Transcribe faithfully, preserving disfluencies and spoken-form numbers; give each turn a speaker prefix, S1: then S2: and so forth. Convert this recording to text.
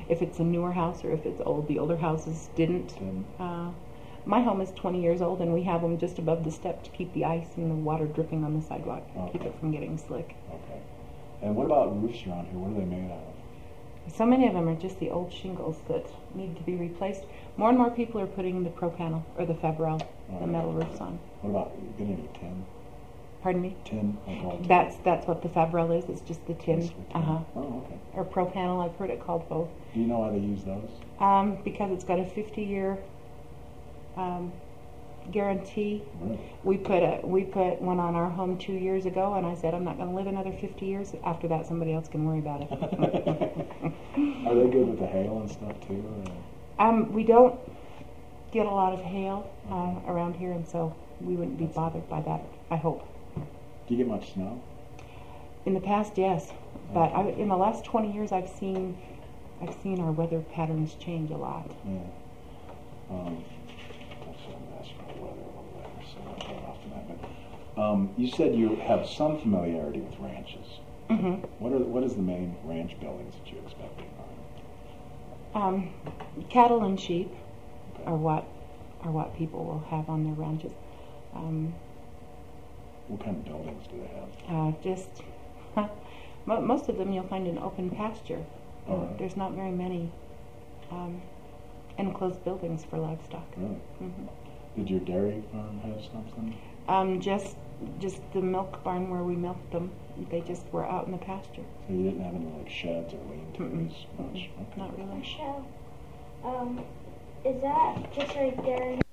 S1: if it's a newer house or if it's old. The older houses didn't.
S2: Didn't.
S1: Uh, my home is twenty years old, and we have them just above the step to keep the ice and the water dripping on the sidewalk,
S2: Okay.
S1: keep it from getting slick.
S2: Okay. And what about roofs around here? What are they made out of?
S1: So many of them are just the old shingles that need to be replaced. More and more people are putting the Pro Panel or the Fabrel,
S2: Oh,
S1: the
S2: yeah.
S1: metal roofs on.
S2: What about, you get any tin?
S1: Pardon me?
S2: Tin? Like all tin?
S1: That's that's what the Fabrel is. It's just the tin.
S2: Just the tin.
S1: Uh huh.
S2: Oh, okay.
S1: Or Pro Panel. I've heard it called both.
S2: Do you know why they use those?
S1: Um, because it's got a fifty-year um, guarantee.
S2: Really?
S1: We put a we put one on our home two years ago, and I said I'm not going to live another fifty years. After that, somebody else can worry about it.
S2: Are they good with the hail and stuff too? Or?
S1: um, we don't get a lot of hail uh, around here, and so we wouldn't be bothered by that. I hope.
S2: Do you get much snow?
S1: In the past, yes, but I, in the last twenty years, I've seen I've seen our weather patterns change a lot.
S2: Yeah. Um, actually, I'm asking about the weather a little later, so I'll get off to that. But um, you said you have some familiarity with ranches.
S1: Mm-hmm.
S2: What are what is the main ranch buildings that you expect to find?
S1: Um, cattle and sheep
S2: Okay.
S1: are what are what people will have on their ranches. Um,
S2: What kind of buildings do they have?
S1: uh, just mo- most of them you'll find in open pasture.
S2: Oh, really?
S1: There's not very many um, enclosed buildings for livestock.
S2: Really?
S1: hmm
S2: Did your dairy farm have something?
S1: Um, just just the milk barn where we milked them. They just were out in the pasture.
S2: So you didn't have any like sheds or lean-tos
S1: Mm-mm.
S2: much? Okay.
S1: Not really.
S3: Michelle, um, is that just right there in